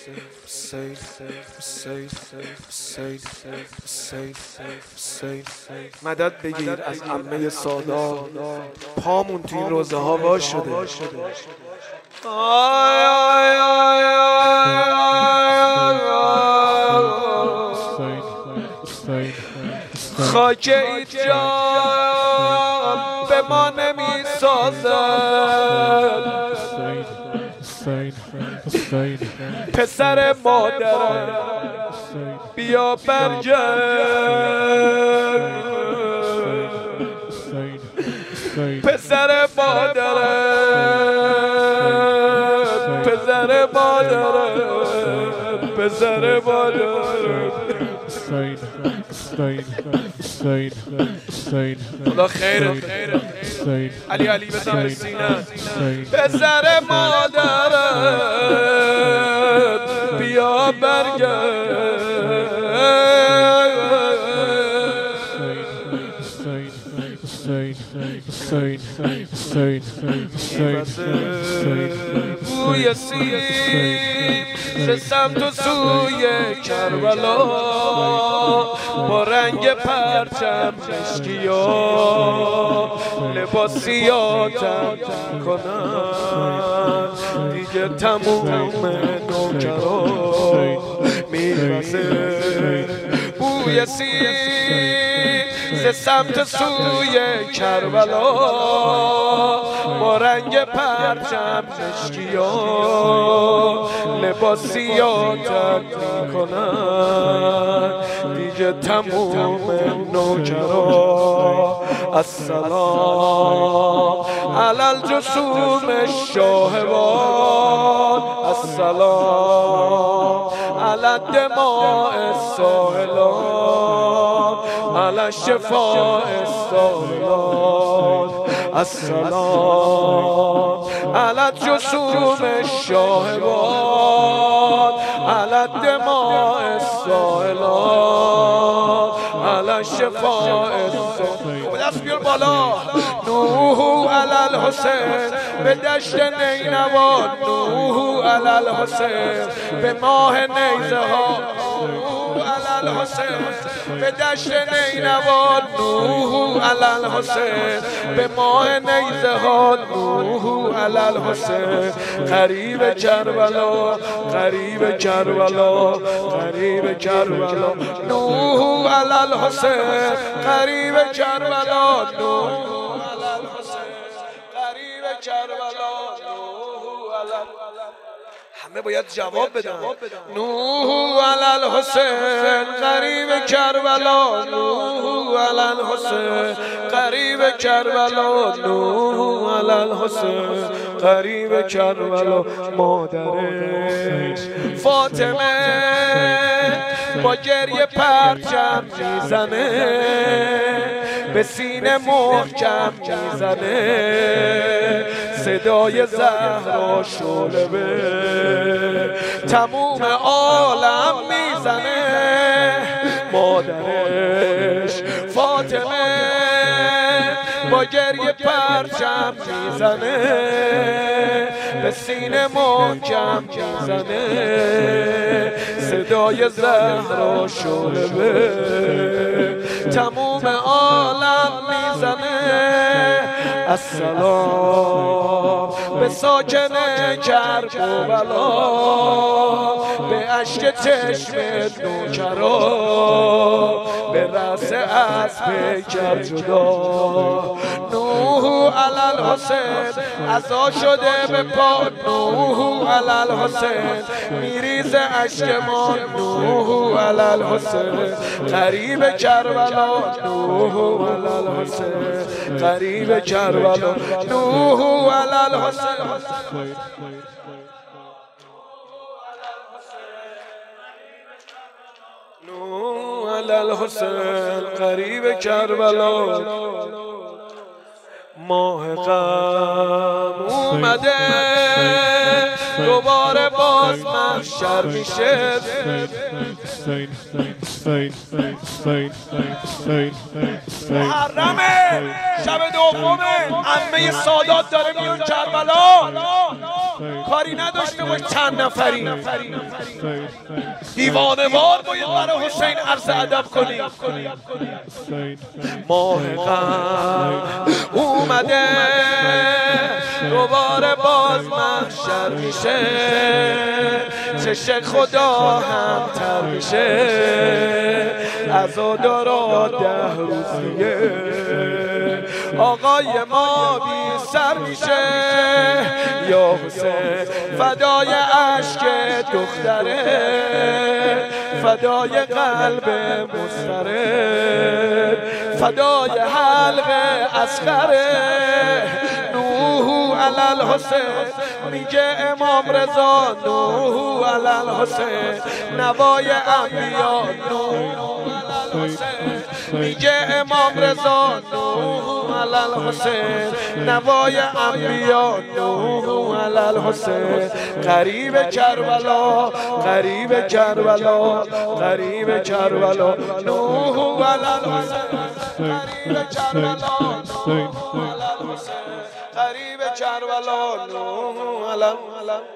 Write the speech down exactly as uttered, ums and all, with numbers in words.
مدد بگیر از عمه سادات، پامون تو این روزه ها وا شده. خاک ایجاد به ما نمی سازد، پسر مادر بیا برگرد، پسر مادر پسر مادر پسر مادر. خدا خیرت علی علی بزن سینه. پسر مادرت بیا برگرد. بوی سیب ز سمت و سوی کربلا، با رنگ پرچم مشکیا لباس سیاه تن کنن، دیگه تموم نوکرا میرسه. بوی سیب ز سمت سوی کربلا، با رنگ پرچم مشکیا لباس سیاه تن میکنن، دیگه تموم نوکرا. السلام علی الجسوم الشاهوان، السلام علی الدماء السائلات، علی الشفاء السائلات. السلام علی الجسوم الشاهوان، علی الدماء السائلات، علی الشفاء السائلات. دست بیار بالا. نوح علی الحسین به دشت نینوا، نوح علی الحسین به ماه نیزه ها، نوح علی الحسین به دشت نینوا، نوح علی الحسین به ماه نیزه ها، نوح علی الحسین قریب کربلا، قریب کربلا، قریب کربلا. نوح علی الحسین قریب کربلا، نوح علی الحسین قریب کربلا، نوح علی الحسین. همه باید جواب بدن. نوح علی الحسین قریب کربلا، نوح علی الحسین قریب کربلا، نوح علی الحسین قریب کربلا. مادرش فاطمه با گریه پرچم میزنه، به سینه محکم میزنه، صدای زهرا شعله به تموم عالم میزنه. مادرش فاطمه با گریه پرچم میزنه، به سینه محکم میزنه، صدای زهرا شعله به تموم عالم میزنه. السلام به ساکن کربلا، به اشک چشم نوکرا، به رأس اسب کر جدا. نوح علی الحسین عزا شده به پا، نوح علی الحسین میریز اشک ما، نوح علی الحسین قریب کربلا، نوح علی الحسین قریب کربلا، نوح علی الحسین. نوح علی الحسین قریب کربلا. ماه غم اومده دوباره باز محشر میشه. محرمه شب دومه، عمه سادات داره میون کربلا. کاری نداشته باش چند نفری دیوانه وار باید برای حسین عرض ادب کنی. ماه غم اومده دوباره باز محشر میشه، چشم خدا هم تر میشه، عزادارا ده روزیه آقای ما بی سر میشه. یا حسین فدای عشق دختره، فدای قلب مضطرب، فدای حلق اصغره. نوح علی الحسین میگه امام رضا، نوح علی الحسین نوای انبیا، نوح علی الحسین میگه امام رضا، نوح علی الحسین نوای انبیا، نوح علی الحسین. غریب کربلا، غریب کربلا، غریب کربلا، نوح علی الحسین. غریب کربلا، نوح علی الحسین. غریب کربلا، نوح علی الحسین.